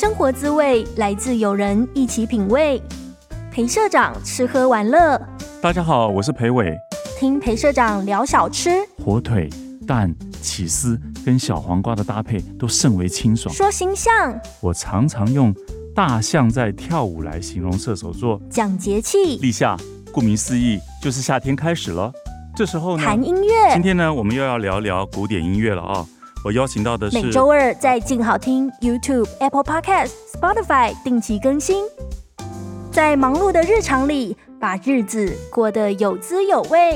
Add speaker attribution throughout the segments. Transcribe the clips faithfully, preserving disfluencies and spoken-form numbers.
Speaker 1: 生活滋味来自有人一起品味。裴社长吃喝玩乐，
Speaker 2: 大家好，我是裴伟。
Speaker 1: 听裴社长聊小吃，
Speaker 2: 火腿、蛋、起司跟小黄瓜的搭配都甚为清爽。
Speaker 1: 说形象，
Speaker 2: 我常常用大象在跳舞来形容射手座。
Speaker 1: 讲节气，
Speaker 2: 立夏，顾名思义就是夏天开始了。这时候呢，
Speaker 1: 谈音乐。
Speaker 2: 今天呢，我们又要聊聊古典音乐了啊、哦！我邀请到的是
Speaker 1: 每周二在静好听 YouTube、Apple Podcast、Spotify 定期更新。在忙碌的日常里，把日子过得有滋有味。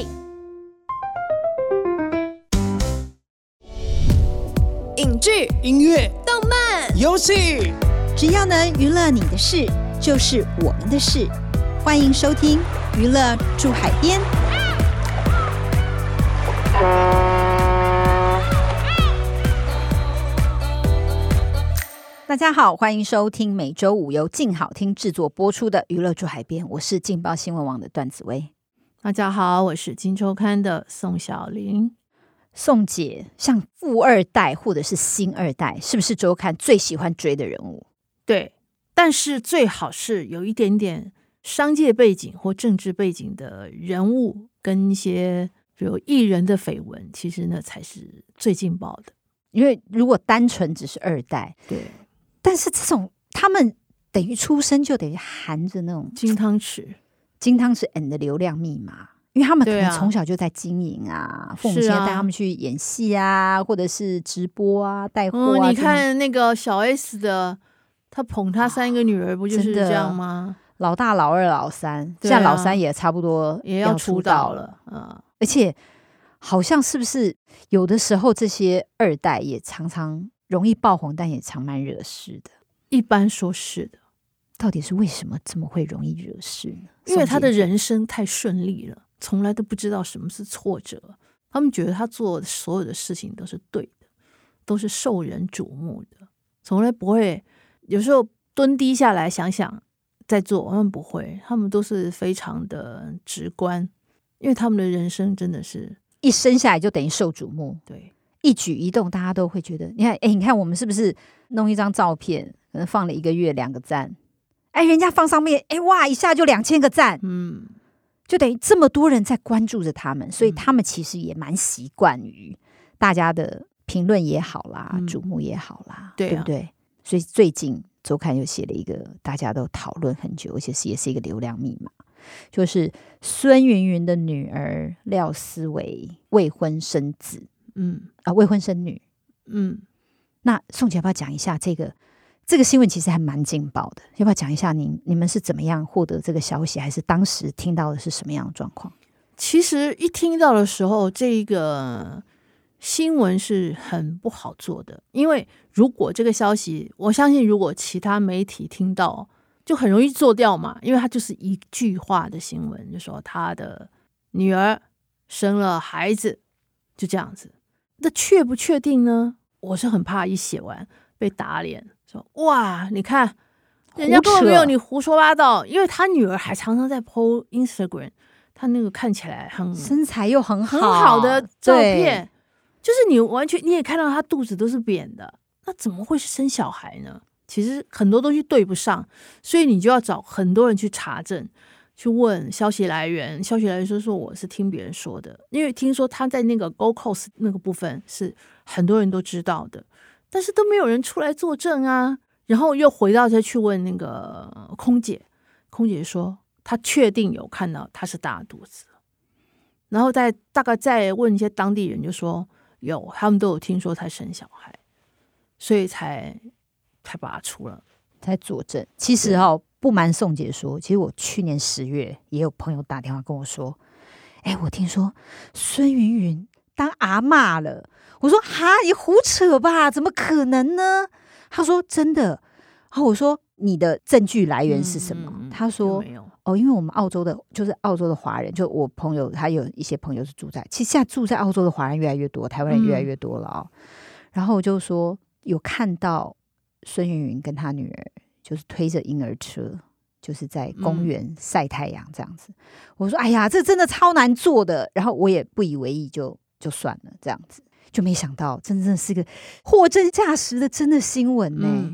Speaker 3: 影剧、
Speaker 4: 音乐、
Speaker 3: 动漫、
Speaker 4: 游戏，
Speaker 5: 只要能娱乐你的事，就是我们的事。欢迎收听《娱乐住海边》。大家好，欢迎收听每周五由静好听制作播出的《娱乐住海边》，我是劲爆新闻网的段子薇。
Speaker 6: 大家好，我是金周刊的宋小玲。
Speaker 5: 宋姐，像富二代或者是星二代，是不是周刊最喜欢追的人物？
Speaker 6: 对，但是最好是有一点点商界背景或政治背景的人物，跟一些比如艺人的绯闻，其实那才是最劲爆的。
Speaker 5: 因为如果单纯只是二代，
Speaker 6: 对，
Speaker 5: 但是这种他们等于出生就等于含着那种
Speaker 6: 金汤匙，
Speaker 5: 金汤匙 and 流量密码。因为他们可能
Speaker 6: 啊
Speaker 5: 从小就在经营啊，父母亲带他们去演戏啊，或者是直播啊、带货啊、
Speaker 6: 嗯。你看那个小 S 的，他捧他三个女儿，不就是这样吗？
Speaker 5: 老大、老二、老三，
Speaker 6: 啊、
Speaker 5: 像老三也差不多
Speaker 6: 也要出道了
Speaker 5: 啊。而且好像是不是有的时候这些二代也常常容易爆红，但也常蛮惹事的。
Speaker 6: 一般说是的，
Speaker 5: 到底是为什么这么会容易惹事呢？
Speaker 6: 因为他的人生太顺利了。从来都不知道什么是挫折，他们觉得他做的所有的事情都是对的，都是受人瞩目的，从来不会有时候蹲低下来想想再做，他们不会，他们都是非常的直观，因为他们的人生真的是
Speaker 5: 一生下来就等于受瞩目，
Speaker 6: 对，
Speaker 5: 一举一动大家都会觉得，你看，哎，你看我们是不是弄一张照片，可能放了一个月两个赞，哎，人家放上面，哎哇，一下就两千个赞，
Speaker 6: 嗯。
Speaker 5: 就等于这么多人在关注着他们，所以他们其实也蛮习惯于大家的评论也好啦，嗯、瞩目也好啦，
Speaker 6: 对、啊、
Speaker 5: 对不对？所以最近周刊又写了一个大家都讨论很久，而且是也是一个流量密码，就是孙芸芸的女儿廖思维未婚生子，嗯啊，未婚生女，嗯。那宋姐要不要讲一下这个？这个新闻其实还蛮劲爆的，要不要讲一下你你们是怎么样获得这个消息，还是当时听到的是什么样的状况？
Speaker 6: 其实一听到的时候，这个新闻是很不好做的，因为如果这个消息，我相信如果其他媒体听到，就很容易做掉嘛，因为它就是一句话的新闻，就说他的女儿生了孩子，就这样子。那确不确定呢？我是很怕一写完被打脸。说哇，你看人家根本没有你胡说八道，因为他女儿还常常在 po Instagram， 他那个看起来很
Speaker 5: 身材又很好
Speaker 6: 很好的照片，就是你完全你也看到他肚子都是扁的，那怎么会是生小孩呢？其实很多东西对不上，所以你就要找很多人去查证，去问消息来源，消息来源说说我是听别人说的，因为听说他在那个 Gold Coast 那个部分是很多人都知道的。但是都没有人出来作证啊，然后又回到再去问那个空姐，空姐说她确定有看到她是大肚子，然后再大概再问一些当地人，就说有，他们都有听说她生小孩，所以才才把它出了，
Speaker 5: 才佐证。其实哦，不瞒宋姐说，其实我去年十月也有朋友打电话跟我说，哎，我听说孙芸芸当阿嬷了。我说哈，你胡扯吧，怎么可能呢？他说真的。然后我说你的证据来源是什么？嗯、他说哦，因为我们澳洲的，就是澳洲的华人，就我朋友，他有一些朋友是住在，其实现在住在澳洲的华人越来越多，台湾人越来越多了哦。嗯、然后我就说有看到孙芸芸跟他女儿就是推着婴儿车，就是在公园晒太阳这样子。嗯、我说哎呀，这真的超难做的。然后我也不以为意就，就就算了这样子。就没想到真正是个货真价实的真的新闻呢、欸嗯。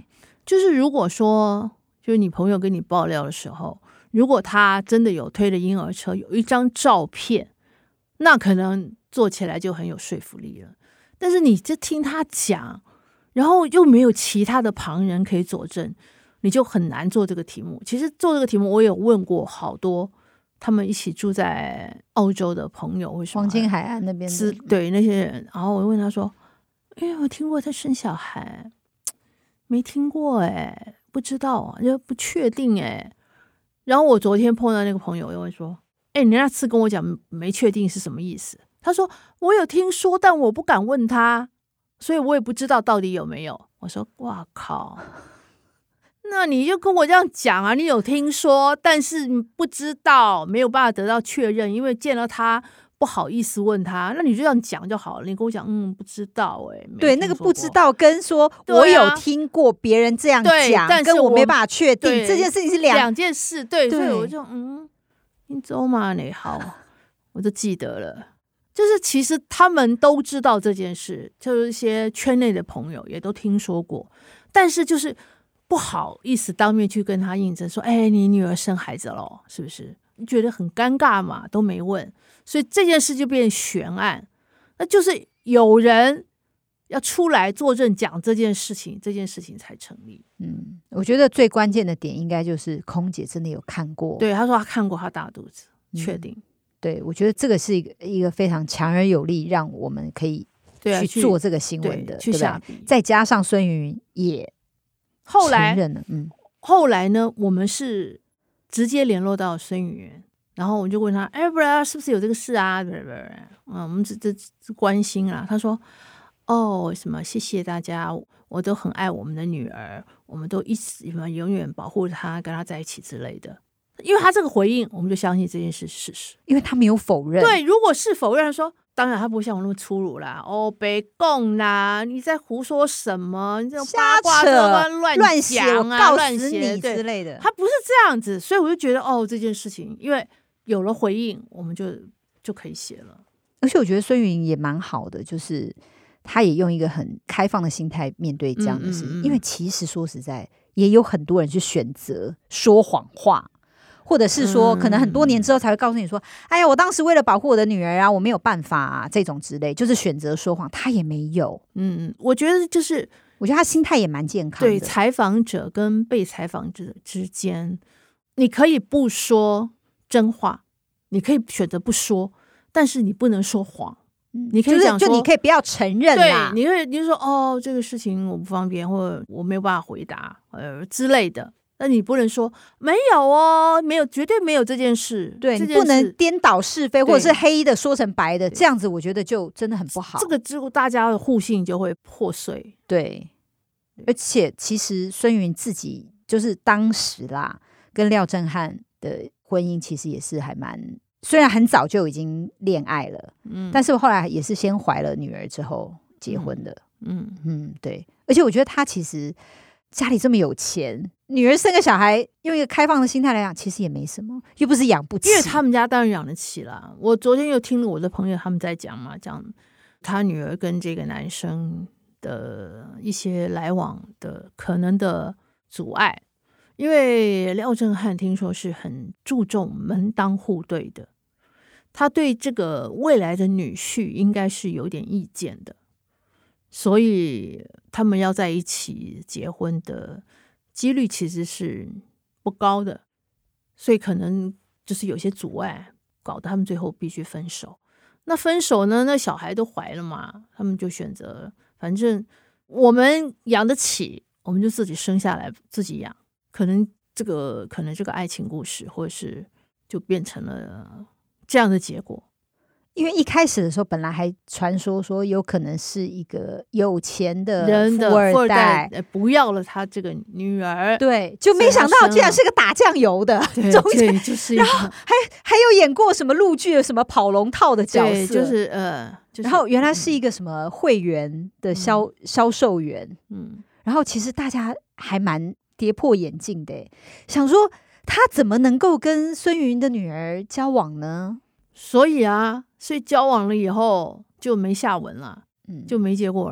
Speaker 6: 就是如果说，就是你朋友跟你爆料的时候，如果他真的有推的婴儿车，有一张照片，那可能做起来就很有说服力了。但是你就听他讲，然后又没有其他的旁人可以佐证，你就很难做这个题目。其实做这个题目，我有问过好多他们一起住在澳洲的朋友，为什么
Speaker 5: 黄金海岸那边
Speaker 6: 是对那些人，然后我问他说：“哎、欸，我听过他生小孩，没听过哎、欸，不知道啊，就不确定哎、欸。”然后我昨天碰到那个朋友，又会说：“哎、欸，你那次跟我讲没确定是什么意思？”他说：“我有听说，但我不敢问他，所以我也不知道到底有没有。”我说：“哇靠！那你就跟我这样讲啊，你有听说，但是你不知道，没有办法得到确认，因为见了他不好意思问他，那你就这样讲就好了。你跟我讲，嗯，不知道、欸，哎，
Speaker 5: 对，那个不知道跟说我有听过别人这样讲，
Speaker 6: 但是
Speaker 5: 跟我没办法确定这件事情是两
Speaker 6: 两件事，对，所以我就嗯，你走嘛，你好，我就记得了。就是其实他们都知道这件事，就是一些圈内的朋友也都听说过，但是就是不好意思当面去跟他印证说，哎、欸，你女儿生孩子了，是不是？你觉得很尴尬嘛，都没问，所以这件事就变悬案。那就是有人要出来作证讲这件事情，这件事情才成立。
Speaker 5: 嗯，我觉得最关键的点应该就是空姐真的有看过，
Speaker 6: 对，她说她看过她大肚子，
Speaker 5: 嗯、
Speaker 6: 确定。
Speaker 5: 对，我觉得这个是一个一个非常强而有力，让我们可以去做这个新闻的，
Speaker 6: 对、啊、去下笔。
Speaker 5: 再加上孙芸芸也
Speaker 6: 后来
Speaker 5: 承认了，嗯，
Speaker 6: 后来呢，我们是直接联络到孙芸芸，然后我们就问他，哎，不然是不是有这个事啊？不是不是，嗯，我们只只只关心啊。他说，哦，什么？谢谢大家，我都很爱我们的女儿，我们都一直永远保护她，跟她在一起之类的。因为他这个回应，我们就相信这件事是事实，
Speaker 5: 因为他没有否认。
Speaker 6: 对，如果是否认说，当然他不会像我那么粗鲁啦，哦，别供啦，你在胡说什么？你这种八卦乱乱讲啊，
Speaker 5: 告死你之类的，
Speaker 6: 他不是这样子，所以我就觉得哦，这件事情因为有了回应，我们就就可以写了。
Speaker 5: 而且我觉得孙芸芸也蛮好的，就是他也用一个很开放的心态面对这样的事情，嗯嗯嗯，因为其实说实在，也有很多人去选择说谎话。或者是说可能很多年之后才会告诉你说、嗯、哎呀我当时为了保护我的女儿啊我没有办法啊这种之类，就是选择说谎。他也没有，
Speaker 6: 嗯，我觉得就是
Speaker 5: 我觉得他心态也蛮健康的。
Speaker 6: 对，采访者跟被采访者之间你可以不说真话，你可以选择不说，但是你不能说谎、嗯、你可以讲说、
Speaker 5: 就是、就你可以不要承认啦，
Speaker 6: 对，你可以你就说哦这个事情我不方便，或者我没有办法回答呃之类的，那你不能说没有哦，没有，绝对没有这件事。
Speaker 5: 对，你不能颠倒是非，或者是黑的说成白的，这样子我觉得就真的很不好。
Speaker 6: 这个之后大家的互信就会破碎。
Speaker 5: 对，而且其实孙芸芸自己就是当时啦，跟廖正翰的婚姻其实也是还蛮，虽然很早就已经恋爱了，嗯，但是后来也是先怀了女儿之后结婚的。嗯 嗯, 嗯，对，而且我觉得他其实家里这么有钱，女儿生个小孩，用一个开放的心态来讲，其实也没什么，又不是养不起。
Speaker 6: 因为他们家当然养得起啦。我昨天又听了我的朋友他们在讲嘛，讲他女儿跟这个男生的一些来往的可能的阻碍。因为廖正翰听说是很注重门当户对的，他对这个未来的女婿应该是有点意见的。所以他们要在一起结婚的几率其实是不高的，所以可能就是有些阻碍，搞得他们最后必须分手。那分手呢，那小孩都怀了嘛，他们就选择反正我们养得起，我们就自己生下来自己养。可能这个可能这个爱情故事或者是就变成了这样的结果。
Speaker 5: 因为一开始的时候本来还传说说有可能是一个有钱的
Speaker 6: 人的
Speaker 5: 富二代
Speaker 6: 不要了他这个女儿，
Speaker 5: 对，就没想到竟然是个打酱油的，
Speaker 6: 对
Speaker 5: 中间
Speaker 6: 对就是
Speaker 5: 然后还还有演过什么陆剧的什么跑龙套的角色，
Speaker 6: 就是呃、就是，
Speaker 5: 然后原来是一个什么会员的销、嗯、销售员，嗯，然后其实大家还蛮跌破眼镜的，想说他怎么能够跟孙芸芸的女儿交往呢？所
Speaker 6: 以啊，所以交往了以后就没下文了，嗯，就没结果了。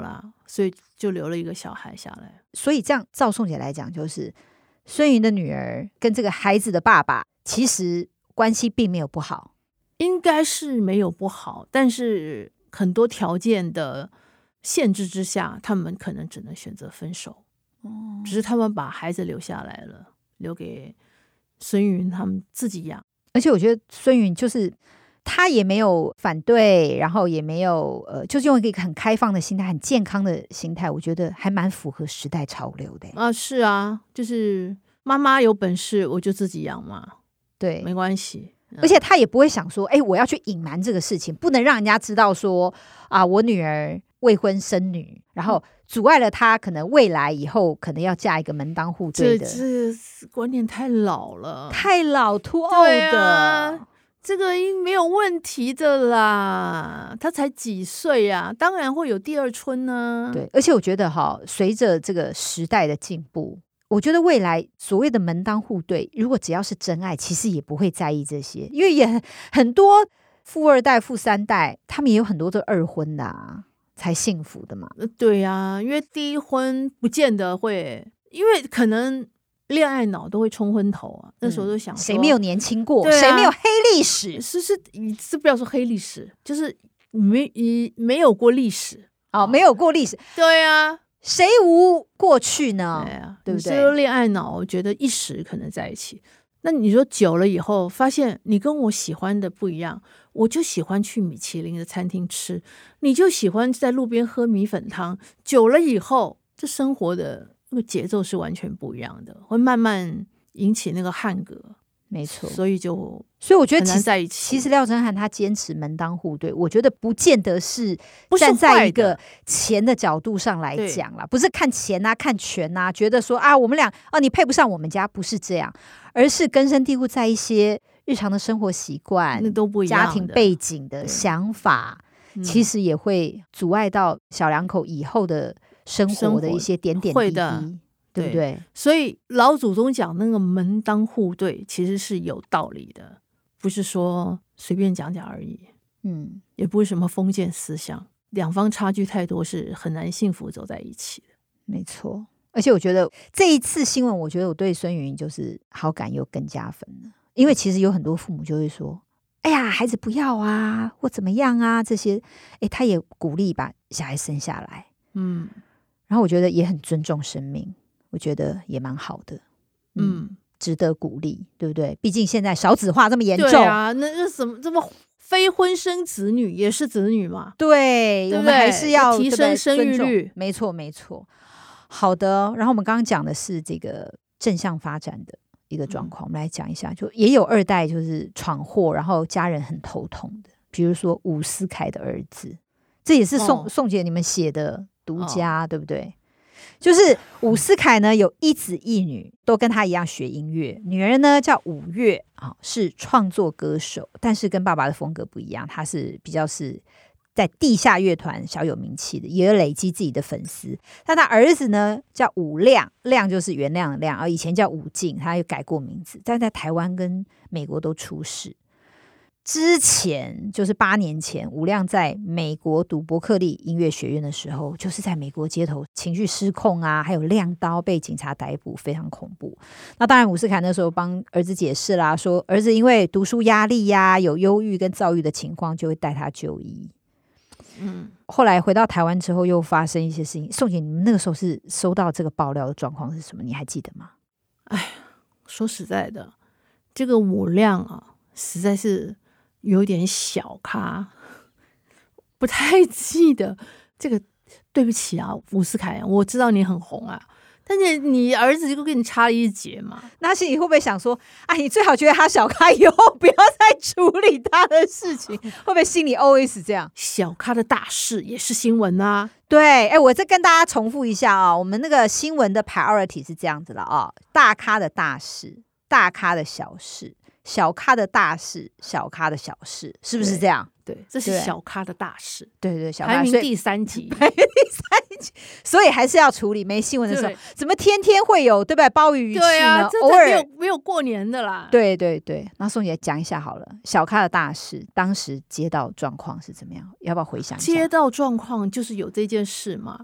Speaker 6: 所以就留了一个小孩下来。
Speaker 5: 所以这样照宋姐来讲，就是孙云的女儿跟这个孩子的爸爸其实关系并没有不好，
Speaker 6: 应该是没有不好，但是很多条件的限制之下，他们可能只能选择分手。哦，只是他们把孩子留下来了，留给孙云他们自己养。
Speaker 5: 而且我觉得孙云就是他也没有反对，然后也没有呃，就是用一个很开放的心态、很健康的心态，我觉得还蛮符合时代潮流的。
Speaker 6: 啊，是啊，就是妈妈有本事我就自己养嘛，
Speaker 5: 对，
Speaker 6: 没关系。
Speaker 5: 而且他也不会想说，哎，我要去隐瞒这个事情，不能让人家知道说啊，我女儿未婚生女，然后阻碍了她可能未来以后可能要嫁一个门当户对的。
Speaker 6: 这这观念太老了，
Speaker 5: 太老土欧的。
Speaker 6: 啊，这个没有问题的啦，他才几岁呀，当然会有第二春呢。
Speaker 5: 对，而且我觉得哈，随着这个时代的进步，我觉得未来所谓的门当户对，如果只要是真爱，其实也不会在意这些，因为也很很多富二代、富三代，他们也有很多的二婚的啊，才幸福的嘛。
Speaker 6: 对啊，因为第一婚不见得会，因为可能恋爱脑都会冲昏头啊。那时候都想说，
Speaker 5: 谁没有年轻过？
Speaker 6: 啊，
Speaker 5: 谁没有黑历史？
Speaker 6: 是是，你是不要说黑历史，就是没你没有过历史
Speaker 5: 哦，没有过历史。
Speaker 6: 对啊。
Speaker 5: 谁无过去呢？
Speaker 6: 对啊，
Speaker 5: 对不对？
Speaker 6: 这个恋爱脑，我觉得一时可能在一起，那你说久了以后，发现你跟我喜欢的不一样，我就喜欢去米其林的餐厅吃，你就喜欢在路边喝米粉汤。久了以后，这生活的那个节奏是完全不一样的，会慢慢引起那个汉格。
Speaker 5: 没错，
Speaker 6: 所以就
Speaker 5: 所以我觉得
Speaker 6: 很难在一起。
Speaker 5: 其实廖真汉他坚持门当户对，我觉得不见得是站在一个钱的角度上来讲啦，不是看钱啊、看权啊，觉得说啊我们俩啊你配不上我们家，不是这样，而是根深蒂固在一些日常的生活习惯、
Speaker 6: 那都不一样的
Speaker 5: 家庭背景的想法，其实也会阻碍到小两口以后的生活的一些点点滴滴。对不对？
Speaker 6: 所以老祖宗讲那个门当户对其实是有道理的，不是说随便讲讲而已。嗯，也不是什么封建思想，两方差距太多是很难幸福走在一起的。
Speaker 5: 没错，而且我觉得这一次新闻，我觉得我对孙云就是好感又更加分了，因为其实有很多父母就会说，哎呀孩子不要啊或怎么样啊这些，哎他也鼓励把小孩生下来。嗯，然后我觉得也很尊重生命，我觉得也蛮好的。 嗯, 嗯值得鼓励，对不对？毕竟现在少子化这么严重。
Speaker 6: 对啊，那那什么这么非婚生子女也是子女嘛？
Speaker 5: 对，
Speaker 6: 对不对？
Speaker 5: 我们还是要
Speaker 6: 提升生育率。
Speaker 5: 没错没错。好的，然后我们刚刚讲的是这个正向发展的一个状况、嗯、我们来讲一下，就也有二代就是闯祸然后家人很头痛的，比如说伍思凯的儿子，这也是宋、哦、宋姐你们写的独家、哦、对不对？就是伍思凯呢有一子一女，都跟他一样学音乐，女儿呢叫伍月、哦、是创作歌手，但是跟爸爸的风格不一样，他是比较是在地下乐团小有名气的，也有累积自己的粉丝。但他儿子呢叫伍亮，亮就是原谅的亮，而以前叫伍静，他又改过名字，但在台湾跟美国都出事。之前就是八年前，伍亮在美国读伯克利音乐学院的时候，就是在美国街头情绪失控啊，还有亮刀被警察逮捕，非常恐怖。那当然伍思凯那时候帮儿子解释啦，说儿子因为读书压力呀、啊、有忧郁跟躁郁的情况，就会带他就医。嗯，后来回到台湾之后又发生一些事情。宋姐，你们那个时候是收到这个爆料的状况是什么？你还记得吗？
Speaker 6: 哎，说实在的，这个伍亮啊实在是有点小咖，不太记得这个。对不起啊，伍思凯，我知道你很红啊，但是你儿子就跟你差了一截嘛。
Speaker 5: 那心里会不会想说，哎，你最好觉得他小咖，以后不要再处理他的事情？会不会心里 O S 这样？
Speaker 6: 小咖的大事也是新闻啊。
Speaker 5: 对，哎，我再跟大家重复一下啊、哦，我们那个新闻的 priority 是这样子的啊、哦，大咖的大事，大咖的小事，小咖的大事，小咖的小事，是不是这样？
Speaker 6: 对，这是小咖的大事。
Speaker 5: 对对，小咖
Speaker 6: 排名第三集，
Speaker 5: 排名第三集，所以还是要处理。没新闻的时候，怎么天天会有对不对？鲍鱼鱼翅呢？
Speaker 6: 对啊，这
Speaker 5: 偶尔
Speaker 6: 没有没有过年的啦。
Speaker 5: 对对对，那宋姐讲一下好了，小咖的大事，当时接到状况是怎么样？要不要回想一下？
Speaker 6: 接到状况就是有这件事嘛。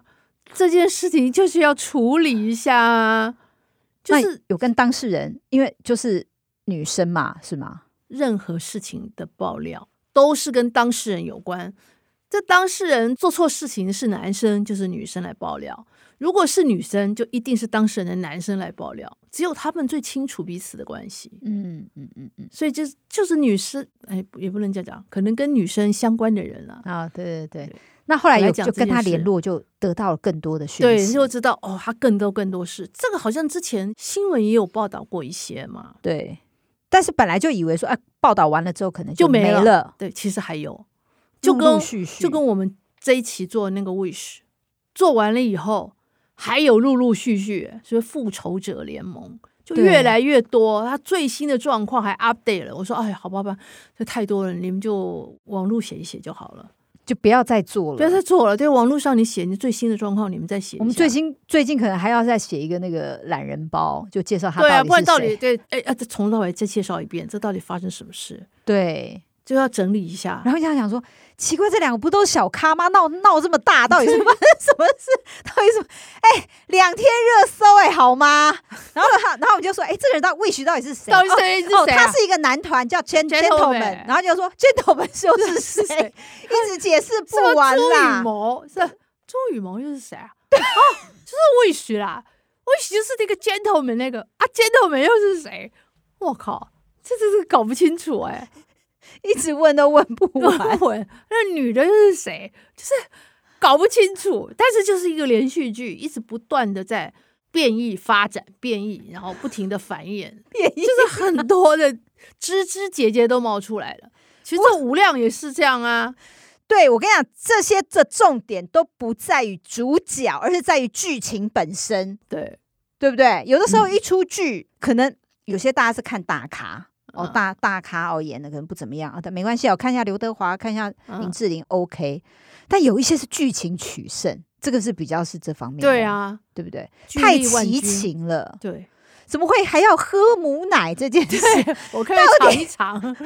Speaker 6: 这件事情就是要处理一下啊。就是
Speaker 5: 有跟当事人，因为就是女生嘛，是吗？
Speaker 6: 任何事情的爆料都是跟当事人有关。这当事人做错事情是男生，就是女生来爆料；如果是女生，就一定是当事人的男生来爆料。只有他们最清楚彼此的关系。
Speaker 5: 嗯嗯嗯嗯，
Speaker 6: 所以就就是女生，哎，也不能这样讲，可能跟女生相关的人啊。
Speaker 5: 啊，对对对。对，那后来有就跟他联络，就得到了更多的讯息，
Speaker 6: 对，就知道哦，他更多更多事。这个好像之前新闻也有报道过一些嘛。
Speaker 5: 对，但是本来就以为说，哎，报道完了之后可能就
Speaker 6: 没
Speaker 5: 了,
Speaker 6: 了。
Speaker 5: 了
Speaker 6: 对，其实还有，就跟
Speaker 5: 陆陆续续
Speaker 6: 就跟我们这一期做那个 Wish 做完了以后，还有陆陆续续，所以复仇者联盟就越来越多，他最新的状况还 update 了。我说，哎，好吧吧，这太多了，你们就网络写一写就好了。
Speaker 5: 就不要再做了，
Speaker 6: 不要再做了。对，网络上你写你最新的状况，你们再写一下。
Speaker 5: 我们最新最近可能还要再写一个那个懒人包，就介绍他到底是谁。对啊，
Speaker 6: 不然到底对，哎啊，从头到尾再介绍一遍，这到底发生什么事？
Speaker 5: 对，
Speaker 6: 就要整理一下。
Speaker 5: 然后这样想说，奇怪，这两个不都是小咖吗？闹闹这么大，到底是发生什么事？到底什么？哎，两天热搜哎、欸，好吗？然后他，然后我们就说，哎，这个人到Wish到底是谁？
Speaker 6: 到底谁是谁、啊？
Speaker 5: 哦，他是一个男团叫 Gentleman， 然后就说 Gentleman 又是谁？一直解释不完啦。
Speaker 6: 朱羽毛是朱羽毛又是谁啊？哦，就是 Wish 啦 ，Wish 就是那个 Gentleman 那个啊 ，Gentleman 又是谁？我靠，这真是搞不清楚哎、欸。
Speaker 5: 一直问都问不完，
Speaker 6: 问那女的又是谁？就是搞不清楚。但是就是一个连续剧，一直不断的在变异、发展、变异，然后不停的繁衍，
Speaker 5: 变异
Speaker 6: 就是很多的枝枝节节都冒出来了。其实这无量也是这样啊。
Speaker 5: 对，我跟你讲，这些的重点都不在于主角，而是在于剧情本身。
Speaker 6: 对，
Speaker 5: 对不对？有的时候一出剧，嗯、可能有些大家是看大咖。哦，大大咖哦演的可能不怎么样啊，但没关系，我看一下刘德华，看一下林志玲、嗯、，OK。但有一些是剧情取胜，这个是比较是这方面的，
Speaker 6: 对啊，
Speaker 5: 对不对？太奇情了，
Speaker 6: 对，
Speaker 5: 怎么会还要喝母奶这件事？
Speaker 6: 我可以尝一尝，乱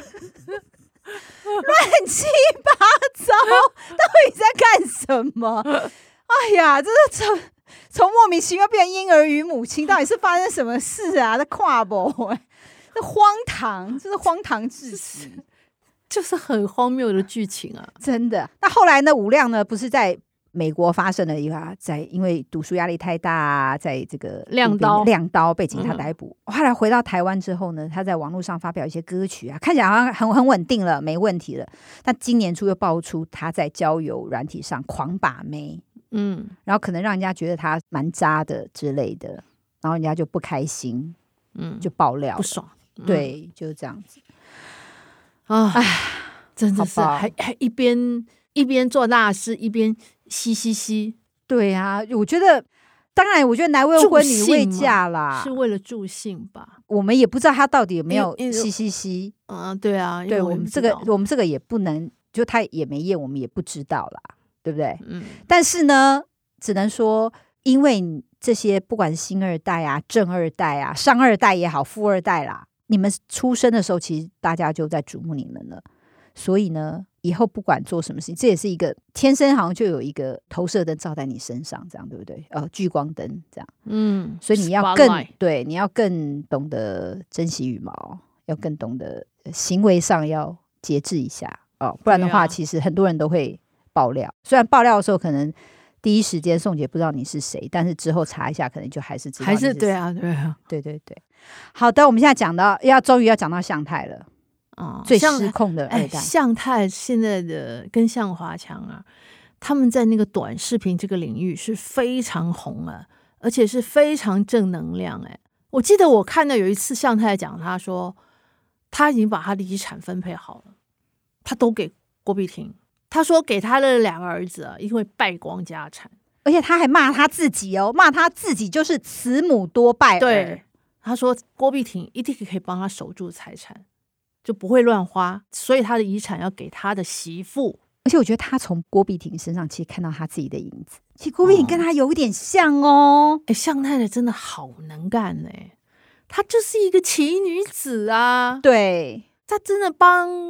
Speaker 5: 七八糟，到底在干什么？哎呀，这是从从莫名其妙变婴儿与母亲，到底是发生什么事啊？在跨博。这荒唐，这是荒唐至极，
Speaker 6: 就是很荒谬的剧情啊！
Speaker 5: 真的。那后来呢？武亮呢？不是在美国发生了一个，在因为读书压力太大、啊，在这个
Speaker 6: 亮刀
Speaker 5: 亮刀被警察逮捕。嗯、后来回到台湾之后呢，他在网络上发表一些歌曲啊，看起来好像很很稳定了，没问题了。但今年初又爆出他在交友软体上狂把妹，嗯，然后可能让人家觉得他蛮渣的之类的，然后人家就不开心，嗯，就爆料
Speaker 6: 不爽。
Speaker 5: 对，嗯、就是这样子
Speaker 6: 啊！唉，真的是还还一边一边做大事，一边嘻嘻嘻。
Speaker 5: 对啊，我觉得，当然，我觉得男未婚女未嫁啦，
Speaker 6: 是为了助兴吧？
Speaker 5: 我们也不知道他到底有没有嘻嘻嘻。
Speaker 6: 嗯，对啊，
Speaker 5: 对我们这个，我们这个也不能，就他也没验，我们也不知道啦，对不对？嗯。但是呢，只能说，因为这些不管是星二代啊、正二代啊、商二代也好、富二代啦。你们出生的时候，其实大家就在瞩目你们了，所以呢，以后不管做什么事情，这也是一个天生好像就有一个投射灯照在你身上，这样对不对？呃，聚光灯这样，嗯，所以你要更 Spotlight. 对，你要更懂得珍惜羽毛，要更懂得行为上要节制一下哦，不然的话，其实很多人都会爆料。虽然爆料的时候可能第一时间宋姐不知道你是谁，但是之后查一下，可能就还是知道你是谁。
Speaker 6: 还是对啊，对啊，
Speaker 5: 对对对。好的，我们现在讲到要终于要讲到向太了啊、哦，最失控的二代。
Speaker 6: 向太现在的跟向华强啊，他们在那个短视频这个领域是非常红啊，而且是非常正能量哎。我记得我看到有一次向太讲，他说他已经把他的遗产分配好了，他都给郭碧婷。他说给他的两个儿子啊，因为败光家产，
Speaker 5: 而且他还骂他自己哦，骂他自己就是慈母多败儿。
Speaker 6: 对。他说郭碧婷一定可以帮他守住财产，就不会乱花，所以他的遗产要给他的媳妇。
Speaker 5: 而且我觉得他从郭碧婷身上其实看到他自己的影子，其实郭碧婷跟他有点像哦。
Speaker 6: 哎、哦，向太太真的好能干哎，她就是一个奇女子啊。
Speaker 5: 对，
Speaker 6: 她真的帮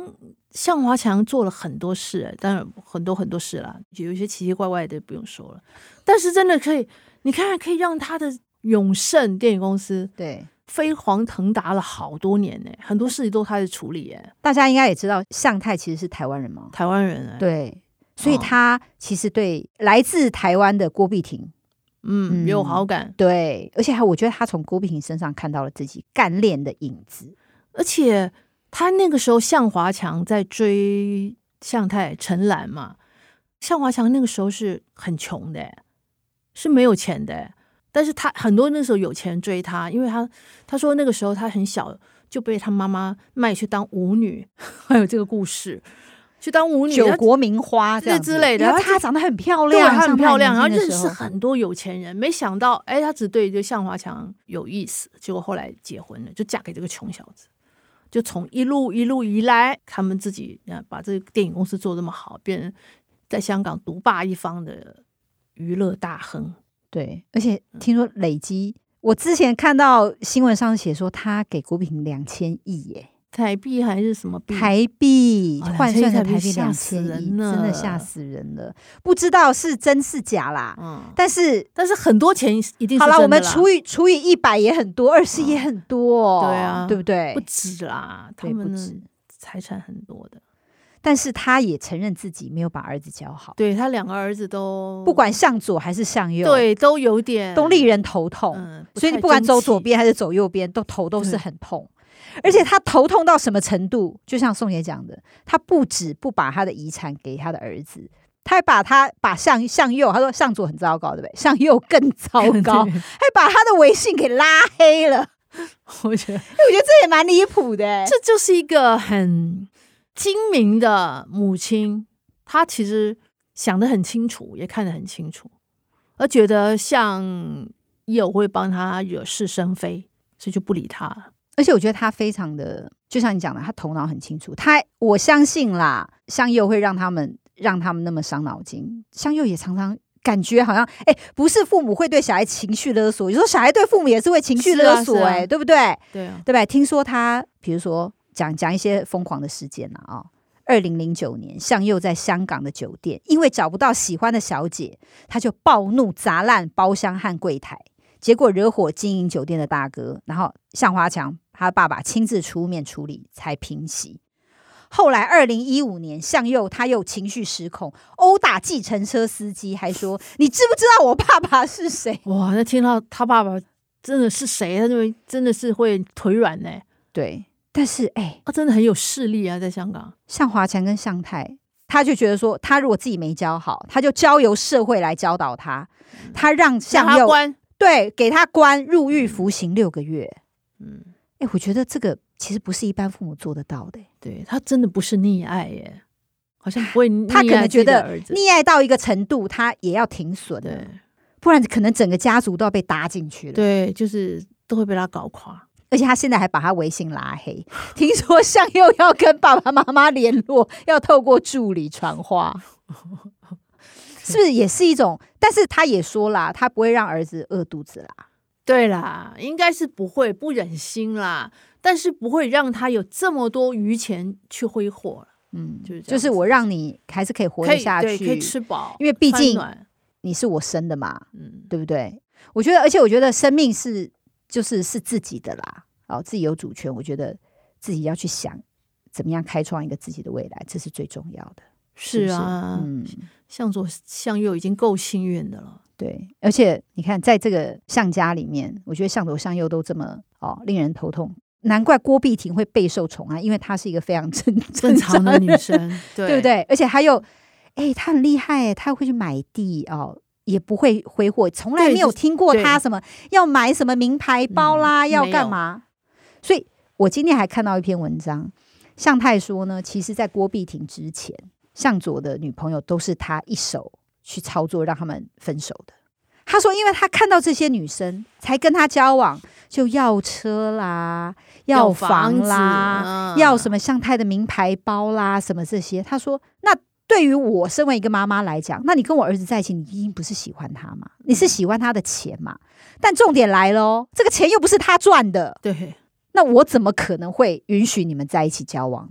Speaker 6: 向华强做了很多事，当然很多很多事啦，有一些奇奇怪怪的不用说了，但是真的可以，你看可以让他的永盛电影公司
Speaker 5: 对
Speaker 6: 飞黄腾达了好多年呢，很多事情都他在处理哎。
Speaker 5: 大家应该也知道，向太其实是台湾人嘛，
Speaker 6: 台湾人哎，
Speaker 5: 对，所以他其实对来自台湾的郭碧婷，
Speaker 6: 嗯，有好感，
Speaker 5: 对，而且还我觉得他从郭碧婷身上看到了自己干练的影子，
Speaker 6: 而且他那个时候向华强在追向太陈岚嘛，向华强那个时候是很穷的，是没有钱的，但是他很多那时候有钱追他，因为他他说那个时候他很小就被他妈妈卖去当舞女，还有这个故事。去当舞女，
Speaker 5: 九国名花这样
Speaker 6: 之类的，
Speaker 5: 然后她长得很漂亮，
Speaker 6: 对，她很漂亮，然后认
Speaker 5: 识
Speaker 6: 识很多有钱人。没想到，哎，她只对就向华强有意思，结果后来结婚了，就嫁给这个穷小子。就从一路一路以来，他们自己把这个电影公司做这么好，变成在香港独霸一方的娱乐大亨。
Speaker 5: 对，而且听说累积，嗯、我之前看到新闻上写说，他给郭碧婷两千亿耶。
Speaker 6: 台币还是什么币？
Speaker 5: 台币换算成台币
Speaker 6: 两
Speaker 5: 千亿，
Speaker 6: 真
Speaker 5: 的吓死人了！不知道是真是假啦，嗯，但是
Speaker 6: 但是很多钱一定是真的啦。
Speaker 5: 好啦，我们除以除以一百也很多，二十也很多，
Speaker 6: 对啊，
Speaker 5: 对不对？
Speaker 6: 不止啦，他们的财产很多的。
Speaker 5: 但是他也承认自己没有把儿子教好，
Speaker 6: 对他两个儿子都
Speaker 5: 不管向左还是向右，
Speaker 6: 对，都有点
Speaker 5: 都令人头痛。嗯、所以你不管走左边还是走右边，都头都是很痛。而且他头痛到什么程度？就像宋爷讲的，他不止不把他的遗产给他的儿子，他还把他把向向右，他说向左很糟糕，对不对？向右更糟糕，还把他的微信给拉黑了。
Speaker 6: 我觉得，
Speaker 5: 我觉得这也蛮离谱的。
Speaker 6: 这就是一个很精明的母亲，她其实想得很清楚，也看得很清楚，而觉得向右会帮他惹是生非，所以就不理他了。
Speaker 5: 而且我觉得他非常的，就像你讲的，他头脑很清楚。他我相信啦，向右会让他们让他们那么伤脑筋。向右也常常感觉好像，哎，不是父母会对小孩情绪勒索，有时候小孩对父母也是会情绪勒索、欸，哎、啊啊，对不对？
Speaker 6: 对啊，
Speaker 5: 对吧？听说他，比如说讲讲一些疯狂的事件啊、哦，二零零九年，向右在香港的酒店，因为找不到喜欢的小姐，他就暴怒砸烂包厢和柜台。结果惹火经营酒店的大哥，然后向华强他爸爸亲自出面处理才平息。后来二零一五年，向右他又情绪失控，殴打计程车司机，还说你知不知道我爸爸是谁？
Speaker 6: 哇，那听到他爸爸真的是谁，他就真的是会腿软呢。
Speaker 5: 对，但是哎，
Speaker 6: 他真的很有势力啊，在香港。
Speaker 5: 向华强跟向太，他就觉得说，他如果自己没教好，他就交由社会来教导他，他让向右
Speaker 6: 关。
Speaker 5: 对，给他关入狱服刑六个月。嗯，哎，我觉得这个其实不是一般父母做得到的。
Speaker 6: 对，他真的不是溺爱耶，好像不会溺爱。
Speaker 5: 他可能觉得溺爱到一个程度，他也要停损，
Speaker 6: 对，
Speaker 5: 不然可能整个家族都要被搭进去了。
Speaker 6: 对，就是都会被他搞垮。
Speaker 5: 而且他现在还把他微信拉黑，听说向右要跟爸爸妈妈联络，要透过助理传话。是不是也是一种？但是他也说啦，他不会让儿子饿肚子啦。
Speaker 6: 对啦，应该是不会，不忍心啦，但是不会让他有这么多余钱去挥霍了。嗯，就是
Speaker 5: 就是我让你还是可以活得下去，
Speaker 6: 可以, 可以吃饱，
Speaker 5: 因为毕竟你是我生的嘛，嗯，对不对？我觉得，而且我觉得生命是就是是自己的啦，哦，自己有主权，我觉得自己要去想怎么样开创一个自己的未来，这是最重要的。
Speaker 6: 是啊，是嗯，向左向右已经够幸运的了。
Speaker 5: 对，而且你看，在这个向家里面，我觉得向左向右都这么哦令人头痛，难怪郭碧婷会备受宠爱，因为她是一个非常正
Speaker 6: 正常的女生，对,
Speaker 5: 对不对？而且她又，哎，她很厉害，她会去买地哦，也不会挥霍，从来没有听过她什么要买什么名牌包啦，嗯、要干嘛。所以我今天还看到一篇文章，向太说呢，其实在郭碧婷之前，向左的女朋友都是他一手去操作让他们分手的。他说因为他看到这些女生才跟他交往，就要车啦，要房啦，要什么向太的名牌包啦，什么这些。他说那对于我身为一个妈妈来讲，那你跟我儿子在一起，你一定不是喜欢他嘛，你是喜欢他的钱嘛。但重点来咯，这个钱又不是他赚的，
Speaker 6: 对，
Speaker 5: 那我怎么可能会允许你们在一起交往呢？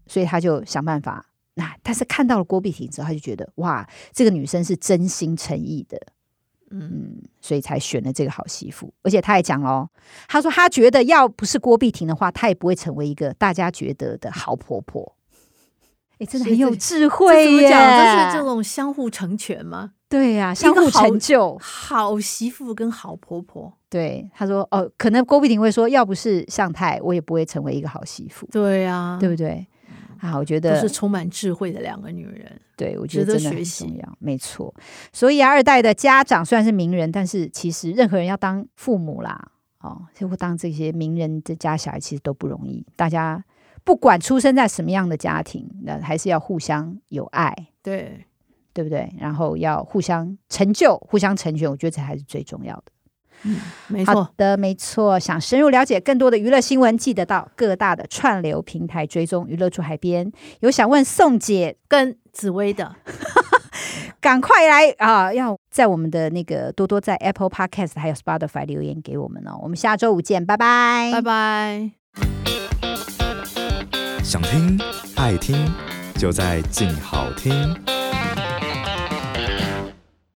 Speaker 5: 所以他就想办法。那但是看到了郭碧婷之后，他就觉得哇，这个女生是真心诚意的，嗯，所以才选了这个好媳妇。而且他也讲了，他说他觉得要不是郭碧婷的话，他也不会成为一个大家觉得的好婆婆。哎，真的很有智慧耶！
Speaker 6: 这怎么讲？这是这种相互成全吗？
Speaker 5: 对呀、啊，相互成就。
Speaker 6: 好媳妇跟好婆婆。
Speaker 5: 对，他说哦，可能郭碧婷会说，要不是向太，我也不会成为一个好媳妇。
Speaker 6: 对呀、啊，
Speaker 5: 对不对？啊，我觉得
Speaker 6: 都是充满智慧的两个女人。
Speaker 5: 对，我觉得真的很重要，没错。所以啊，二代的家长虽然是名人，但是其实任何人要当父母啦，哦，或当这些名人的家小孩，其实都不容易。大家不管出生在什么样的家庭，那还是要互相有爱，
Speaker 6: 对，
Speaker 5: 对不对？然后要互相成就、互相成全，我觉得这还是最重要的。
Speaker 6: 嗯，没错，
Speaker 5: 好的，没错。想深入了解更多的娱乐新闻，记得到各大的串流平台追踪娱乐驻海边。有想问宋姐
Speaker 6: 跟紫薇的，
Speaker 5: 赶快来啊！要在我们的那个多多在 Apple Podcast 还有 Spotify 留言给我们哦。我们下周五见，拜拜，
Speaker 6: 拜拜。
Speaker 4: 想听爱听，就在静好听。